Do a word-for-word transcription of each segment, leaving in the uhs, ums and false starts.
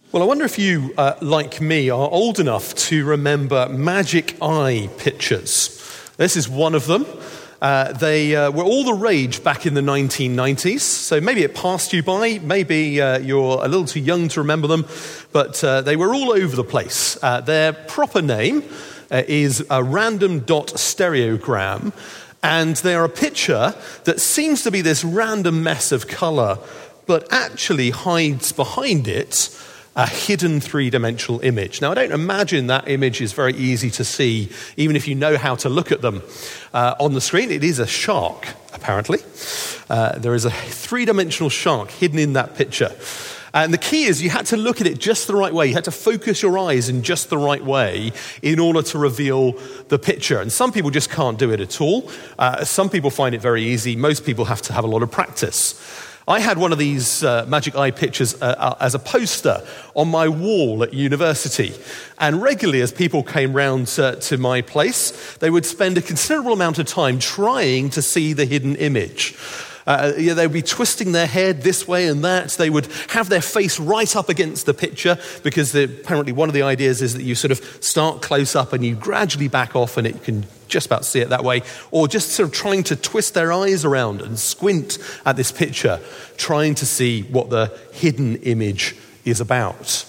Well, I wonder if you, uh, like me, are old enough to remember magic eye pictures. This is one of them. Uh, they uh, were all the rage back in the nineteen nineties, so maybe it passed you by, maybe uh, you're a little too young to remember them, but uh, they were all over the place. Uh, their proper name uh, is a random dot stereogram, and they are a picture that seems to be this random mess of colour, but actually hides behind it a hidden three-dimensional image. Now, I don't imagine that image is very easy to see, even if you know how to look at them. Uh, on the screen, it is a shark, apparently. Uh, there is a three-dimensional shark hidden in that picture. And the key is you had to look at it just the right way. You had to focus your eyes in just the right way in order to reveal the picture. And some people just can't do it at all. Uh, some people find it very easy. Most people have to have a lot of practice. I had one of these uh, magic eye pictures uh, uh, as a poster on my wall at university. And regularly, as people came round uh, to my place, they would spend a considerable amount of time trying to see the hidden image. Uh, yeah, they would be twisting their head this way and that. They would have their face right up against the picture because the, apparently one of the ideas is that you sort of start close up and you gradually back off and it can just about see it that way. Or just sort of trying to twist their eyes around and squint at this picture, trying to see what the hidden image is about.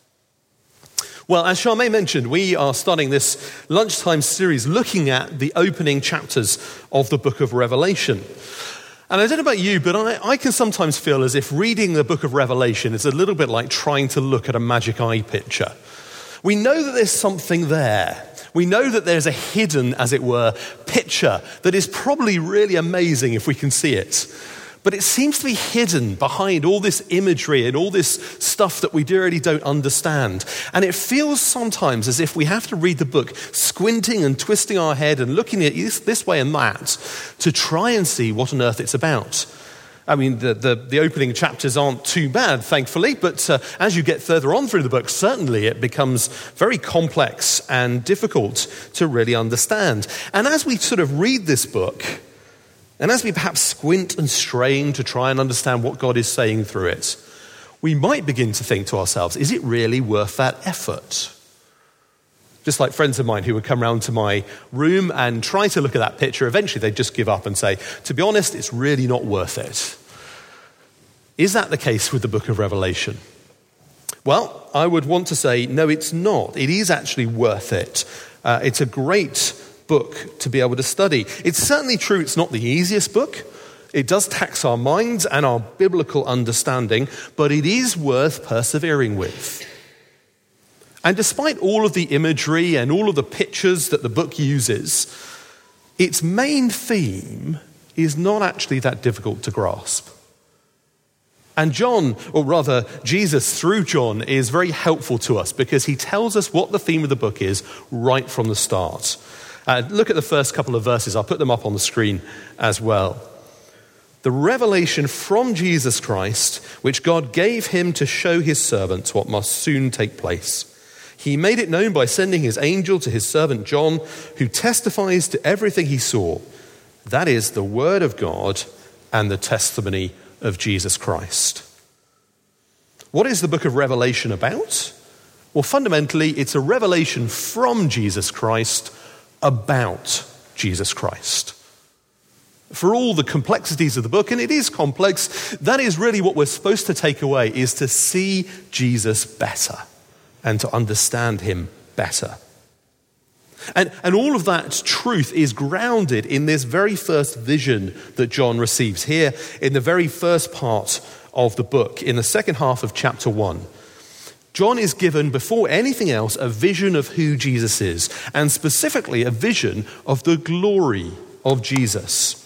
Well, as Charmaine mentioned, we are starting this lunchtime series looking at the opening chapters of the book of Revelation. And I don't know about you, but I, I can sometimes feel as if reading the book of Revelation is a little bit like trying to look at a magic eye picture. We know that there's something there. We know that there's a hidden, as it were, picture that is probably really amazing if we can see it. But it seems to be hidden behind all this imagery and all this stuff that we really don't understand. And it feels sometimes as if we have to read the book squinting and twisting our head and looking at it this way and that to try and see what on earth it's about. I mean, the, the, the opening chapters aren't too bad, thankfully, but uh, as you get further on through the book, certainly it becomes very complex and difficult to really understand. And as we sort of read this book, and as we perhaps squint and strain to try and understand what God is saying through it, we might begin to think to ourselves, is it really worth that effort? Just like friends of mine who would come round to my room and try to look at that picture, eventually they'd just give up and say, to be honest, it's really not worth it. Is that the case with the book of Revelation? Well, I would want to say, no, it's not. It is actually worth it. Uh, it's a great book to be able to study. It's certainly true it's not the easiest book. It does tax our minds and our biblical understanding, but it is worth persevering with. And despite all of the imagery and all of the pictures that the book uses, its main theme is not actually that difficult to grasp. And John, or rather Jesus through John, is very helpful to us because he tells us what the theme of the book is right from the start. Uh, look at the first couple of verses. I'll put them up on the screen as well. The revelation from Jesus Christ, which God gave him to show his servants what must soon take place. He made it known by sending his angel to his servant John, who testifies to everything he saw. That is the word of God and the testimony of Jesus Christ. What is the book of Revelation about? Well, fundamentally, it's a revelation from Jesus Christ about Jesus Christ. For all the complexities of the book, and it is complex, that is really what we're supposed to take away, is to see Jesus better and to understand him better. And, and all of that truth is grounded in this very first vision that John receives here in the very first part of the book, in the second half of chapter one. John is given, before anything else, a vision of who Jesus is, and specifically a vision of the glory of Jesus.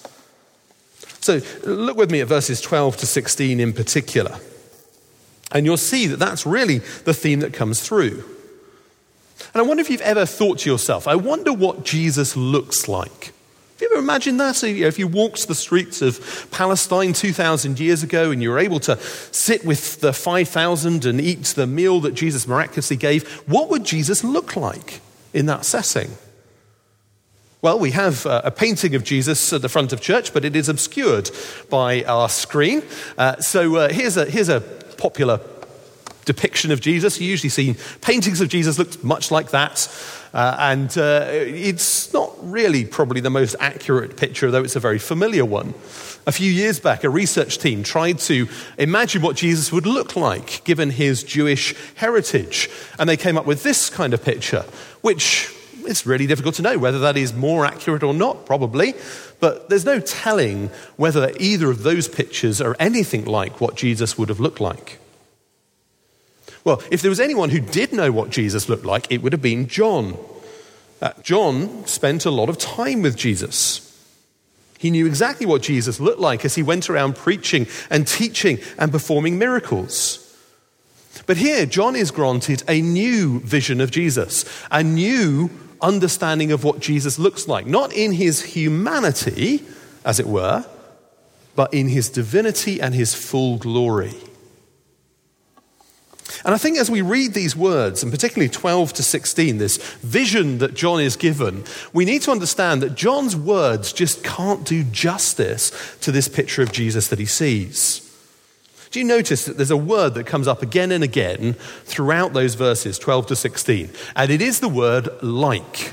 So look with me at verses twelve to sixteen in particular, and you'll see that that's really the theme that comes through. And I wonder if you've ever thought to yourself, I wonder what Jesus looks like. Have you ever imagined that? If you walked the streets of Palestine two thousand years ago and you were able to sit with the five thousand and eat the meal that Jesus miraculously gave, what would Jesus look like in that setting? Well, we have a painting of Jesus at the front of church, but it is obscured by our screen. Uh, so uh, here's a here's a popular depiction of Jesus. You usually see paintings of Jesus look much like that. Uh, and uh, it's not really probably the most accurate picture, though it's a very familiar one. A few years back, a research team tried to imagine what Jesus would look like given his Jewish heritage. And they came up with this kind of picture, which it's really difficult to know whether that is more accurate or not, probably. But there's no telling whether either of those pictures are anything like what Jesus would have looked like. Well, if there was anyone who did know what Jesus looked like, it would have been John. Uh, John spent a lot of time with Jesus. He knew exactly what Jesus looked like as he went around preaching and teaching and performing miracles. But here, John is granted a new vision of Jesus, a new understanding of what Jesus looks like, not in his humanity, as it were, but in his divinity and his full glory. And I think as we read these words, and particularly twelve to sixteen, this vision that John is given, we need to understand that John's words just can't do justice to this picture of Jesus that he sees. Do you notice that there's a word that comes up again and again throughout those verses, twelve to sixteen? And it is the word like.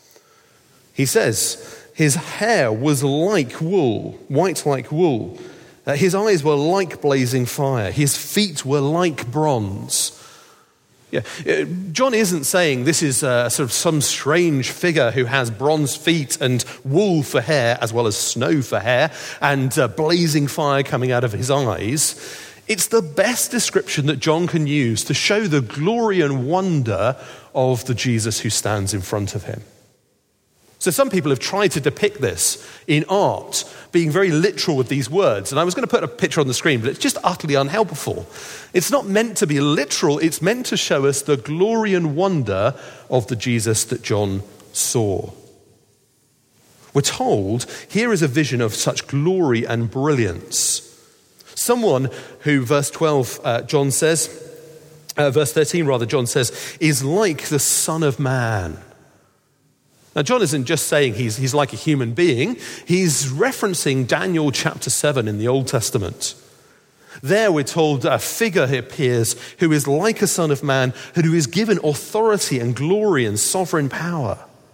He says, his hair was like wool, white like wool. Uh, his eyes were like blazing fire. His feet were like bronze. Yeah, uh, John isn't saying this is uh, sort of some strange figure who has bronze feet and wool for hair as well as snow for hair and uh, blazing fire coming out of his eyes. It's the best description that John can use to show the glory and wonder of the Jesus who stands in front of him. So some people have tried to depict this in art, being very literal with these words. And I was going to put a picture on the screen, but it's just utterly unhelpful. It's not meant to be literal. It's meant to show us the glory and wonder of the Jesus that John saw. We're told here is a vision of such glory and brilliance. Someone who, verse twelve, uh, John says, uh, verse thirteen rather, John says, is like the Son of Man. Now, John isn't just saying he's, he's like a human being. He's referencing Daniel chapter seven in the Old Testament. There we're told a figure appears who is like a son of man, who is given authority and glory and sovereign power.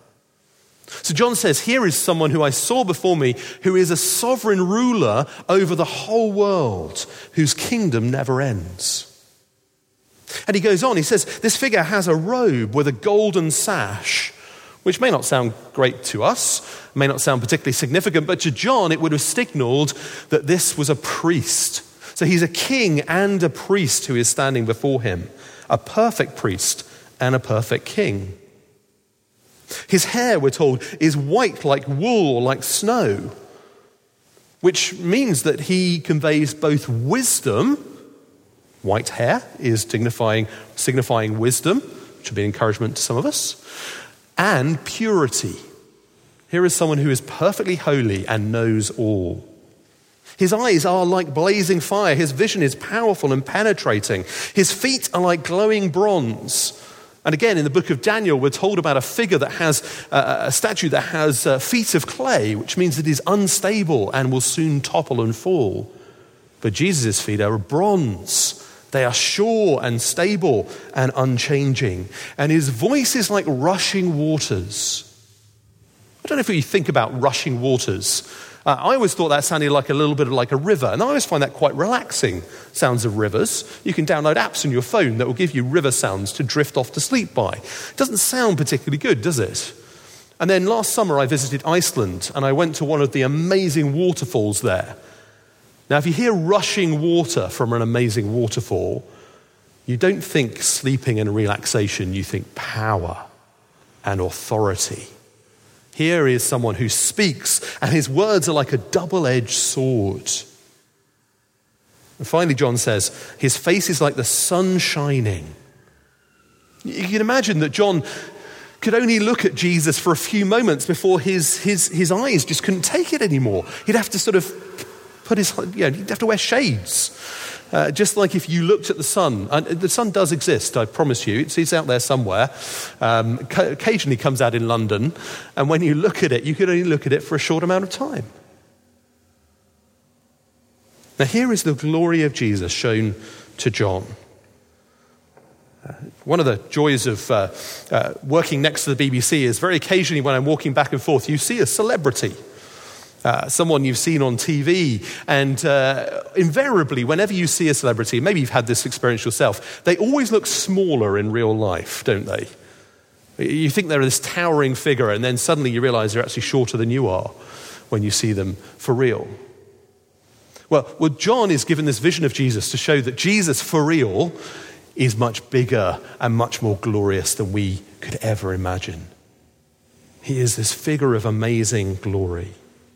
So John says, here is someone who I saw before me, who is a sovereign ruler over the whole world, whose kingdom never ends. And he goes on, he says, this figure has a robe with a golden sash, which may not sound great to us, may not sound particularly significant, but to John it would have signaled that this was a priest. So he's a king and a priest who is standing before him, a perfect priest and a perfect king. His hair, we're told, is white like wool or like snow, which means that he conveys both wisdom. White hair is signifying, signifying wisdom, which would be an encouragement to some of us, and purity. Here is someone who is perfectly holy and knows all. His eyes are like blazing fire. His vision is powerful and penetrating. His feet are like glowing bronze. And again, in the book of Daniel, we're told about a figure that has, uh, a statue that has uh, feet of clay, which means it is unstable and will soon topple and fall. But Jesus' feet are bronze. They are sure and stable and unchanging. And his voice is like rushing waters. I don't know if you think about rushing waters. Uh, I always thought that sounded like a little bit like a river, and I always find that quite relaxing, sounds of rivers. You can download apps on your phone that will give you river sounds to drift off to sleep by. It doesn't sound particularly good, does it? And then last summer I visited Iceland, and I went to one of the amazing waterfalls there. Now, if you hear rushing water from an amazing waterfall, you don't think sleeping and relaxation, you think power and authority. Here is someone who speaks, and his words are like a double-edged sword. And finally, John says, his face is like the sun shining. You can imagine that John could only look at Jesus for a few moments before his, his, his eyes just couldn't take it anymore. He'd have to sort of put his, you know, he'd have to wear shades. Uh, just like if you looked at the sun, and the sun does exist, I promise you, it's, it's out there somewhere, um, co- occasionally comes out in London, and when you look at it, you can only look at it for a short amount of time. Now here is the glory of Jesus shown to John. One of the joys of uh, uh, working next to the B B C is very occasionally when I'm walking back and forth, you see a celebrity, uh, someone you've seen on T V, and uh, invariably, whenever you see a celebrity, maybe you've had this experience yourself, they always look smaller in real life, don't they? You think they're this towering figure, and then suddenly you realize they're actually shorter than you are when you see them for real. Well, well, John is given this vision of Jesus to show that Jesus, for real, is much bigger and much more glorious than we could ever imagine. He is this figure of amazing glory.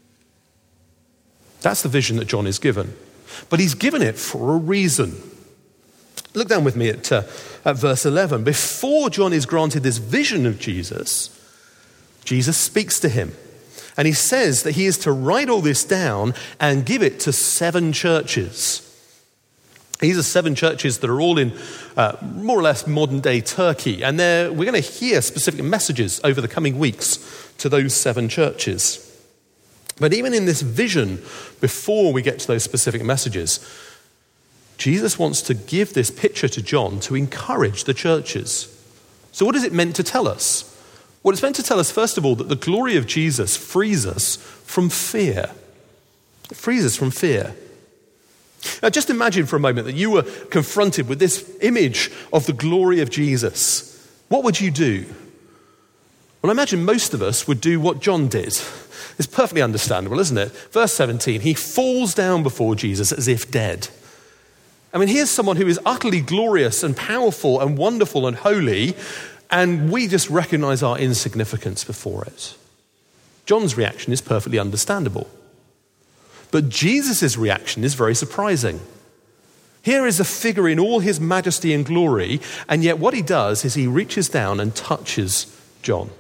That's the vision that John is given. But he's given it for a reason. Look down with me at, uh, at verse eleven. Before John is granted this vision of Jesus, Jesus speaks to him. And he says that he is to write all this down and give it to seven churches. These are seven churches that are all in uh, more or less modern-day Turkey. And we're going to hear specific messages over the coming weeks to those seven churches. But even in this vision, before we get to those specific messages, Jesus wants to give this picture to John to encourage the churches. So what is it meant to tell us? Well, it's meant to tell us, first of all, that the glory of Jesus frees us from fear. It frees us from fear. Now, just imagine for a moment that you were confronted with this image of the glory of Jesus. What would you do? Well, I imagine most of us would do what John did. It's perfectly understandable, isn't it? Verse seventeen, he falls down before Jesus as if dead. I mean, here's someone who is utterly glorious and powerful and wonderful and holy, and we just recognize our insignificance before it. John's reaction is perfectly understandable. But Jesus' reaction is very surprising. Here is a figure in all his majesty and glory, and yet what he does is he reaches down and touches John.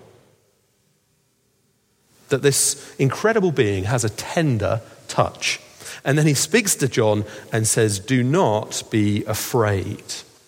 That this incredible being has a tender touch. And then he speaks to John and says, "Do not be afraid."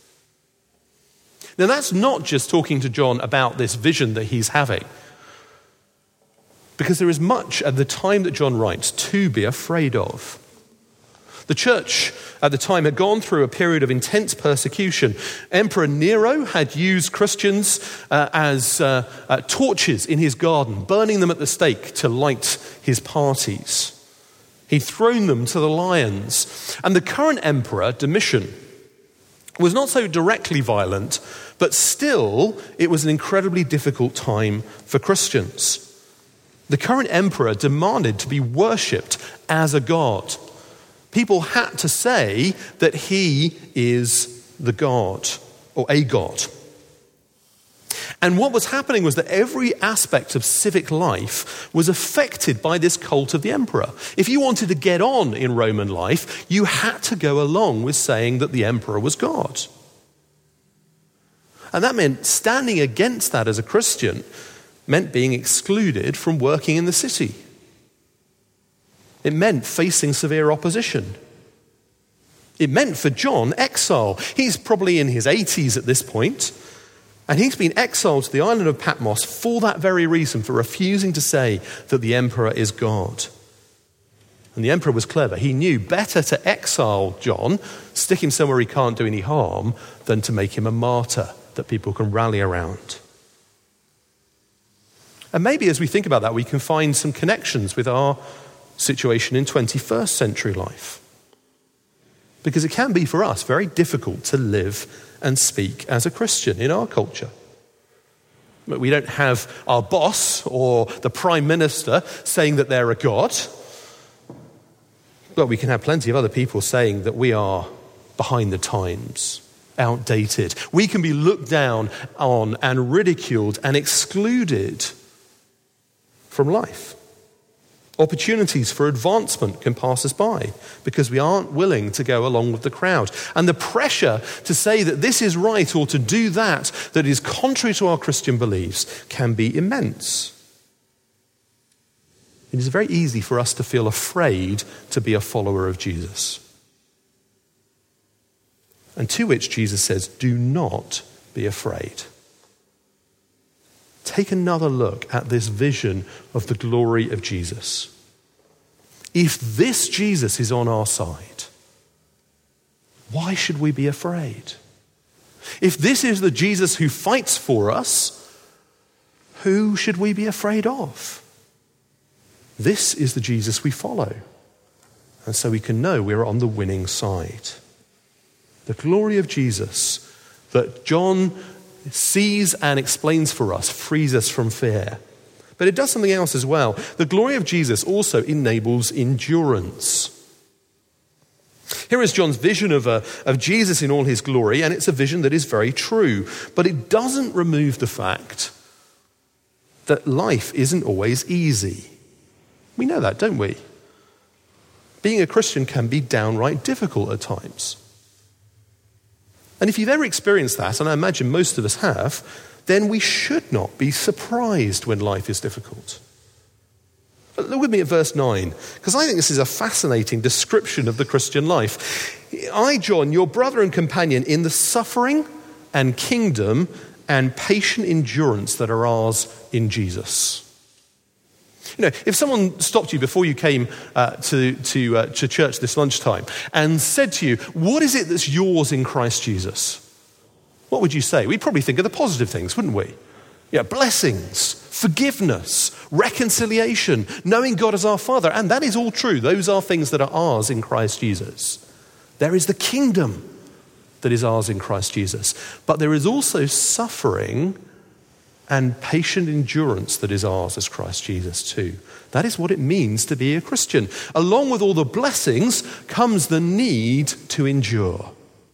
Now that's not just talking to John about this vision that he's having. Because there is much at the time that John writes to be afraid of. The church at the time had gone through a period of intense persecution. Emperor Nero had used Christians uh, as uh, uh, torches in his garden, burning them at the stake to light his parties. He'd thrown them to the lions. And the current emperor, Domitian, was not so directly violent, but still it was an incredibly difficult time for Christians. The current emperor demanded to be worshipped as a god. People had to say that he is the god, or a god. And what was happening was that every aspect of civic life was affected by this cult of the emperor. If you wanted to get on in Roman life, you had to go along with saying that the emperor was God. And that meant standing against that as a Christian meant being excluded from working in the city. It meant facing severe opposition. It meant for John exile. He's probably in his eighties at this point, and he's been exiled to the island of Patmos for that very reason, for refusing to say that the emperor is God. And the emperor was clever. He knew better to exile John, stick him somewhere he can't do any harm, than to make him a martyr that people can rally around. And maybe as we think about that, we can find some connections with our situation in twenty-first century life. Because it can be for us very difficult to live and speak as a Christian in our culture. But we don't have our boss or the prime minister saying that they're a god. But we can have plenty of other people saying that we are behind the times, outdated. We can be looked down on and ridiculed and excluded from life. Opportunities for advancement can pass us by because we aren't willing to go along with the crowd. And the pressure to say that this is right or to do that that is contrary to our Christian beliefs can be immense. It is very easy for us to feel afraid to be a follower of Jesus. And to which Jesus says, do not be afraid. Take another look at this vision of the glory of Jesus. If this Jesus is on our side, why should we be afraid? If this is the Jesus who fights for us, who should we be afraid of? This is the Jesus we follow. And so we can know we're on the winning side. The glory of Jesus that John sees and explains for us frees us from fear. But it does something else as well. The glory of Jesus also enables endurance. Here is John's vision of, a, of Jesus in all his glory, and it's a vision that is very true. But it doesn't remove the fact that life isn't always easy. We know that, don't we? Being a Christian can be downright difficult at times. And if you've ever experienced that, and I imagine most of us have, then we should not be surprised when life is difficult. But look with me at verse nine, because I think this is a fascinating description of the Christian life. I, John, your brother and companion in the suffering and kingdom and patient endurance that are ours in Jesus. You know, if someone stopped you before you came uh, to, to, uh, to church this lunchtime and said to you, what is it that's yours in Christ Jesus? What would you say? We'd probably think of the positive things, wouldn't we? Yeah, blessings, forgiveness, reconciliation, knowing God as our Father. And that is all true. Those are things that are ours in Christ Jesus. There is the kingdom that is ours in Christ Jesus. But there is also suffering and patient endurance that is ours as Christ Jesus too. That is what it means to be a Christian. Along with all the blessings comes the need to endure.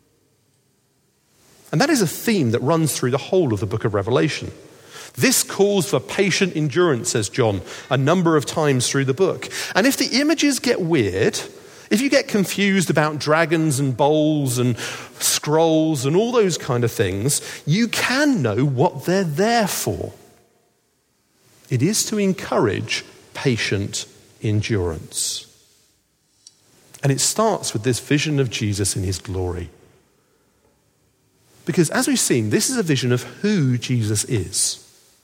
And that is a theme that runs through the whole of the book of Revelation. This calls for patient endurance, says John, a number of times through the book. And if the images get weird, if you get confused about dragons and bowls and scrolls and all those kind of things, you can know what they're there for. It is to encourage patient endurance. And it starts with this vision of Jesus in his glory. Because as we've seen, this is a vision of who Jesus is.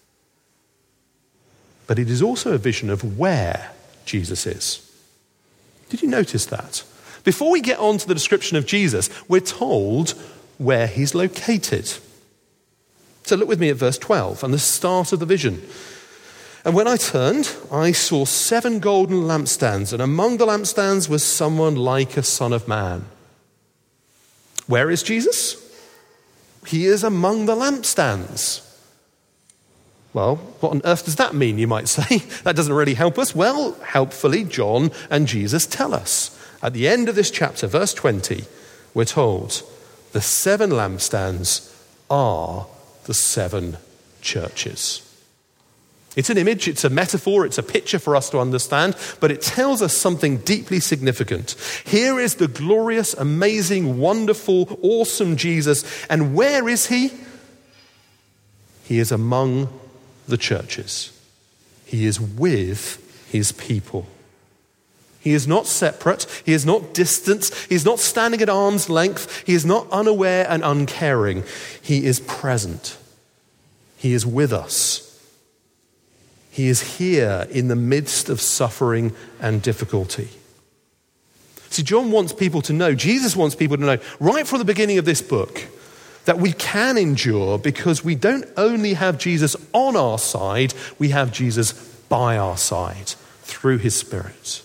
But it is also a vision of where Jesus is. Did you notice that? Before we get on to the description of Jesus, we're told where he's located. So look with me at verse twelve and the start of the vision. And when I turned, I saw seven golden lampstands, and among the lampstands was someone like a son of man. Where is Jesus? He is among the lampstands. Well, what on earth does that mean, you might say? That doesn't really help us. Well, helpfully, John and Jesus tell us. At the end of this chapter, verse twenty, we're told, the seven lampstands are the seven churches. It's an image, it's a metaphor, it's a picture for us to understand, but it tells us something deeply significant. Here is the glorious, amazing, wonderful, awesome Jesus. And where is he? He is among the churches. He is with his people. He is not separate. He is not distant. He is not standing at arm's length. He is not unaware and uncaring. He is present. He is with us. He is here in the midst of suffering and difficulty. See, John wants people to know, Jesus wants people to know, right from the beginning of this book, that we can endure because we don't only have Jesus on our side, we have Jesus by our side through his Spirit.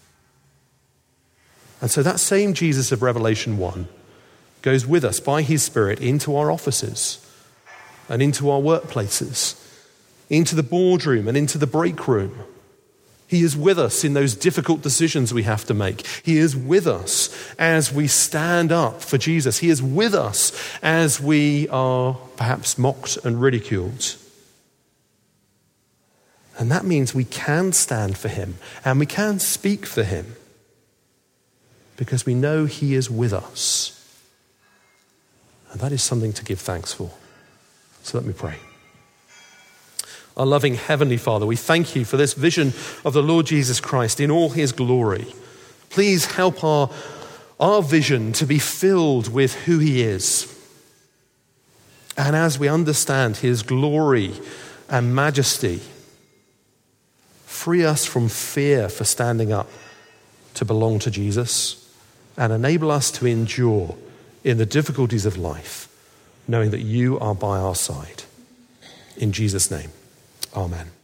And so that same Jesus of Revelation one goes with us by his Spirit into our offices and into our workplaces, into the boardroom and into the break room. He is with us in those difficult decisions we have to make. He is with us as we stand up for Jesus. He is with us as we are perhaps mocked and ridiculed. And that means we can stand for him and we can speak for him because we know he is with us. And that is something to give thanks for. So let me pray. Our loving Heavenly Father, we thank you for this vision of the Lord Jesus Christ in all his glory. Please help our, our vision to be filled with who he is. And as we understand his glory and majesty, free us from fear for standing up to belong to Jesus and enable us to endure in the difficulties of life knowing that you are by our side. In Jesus' name, amen.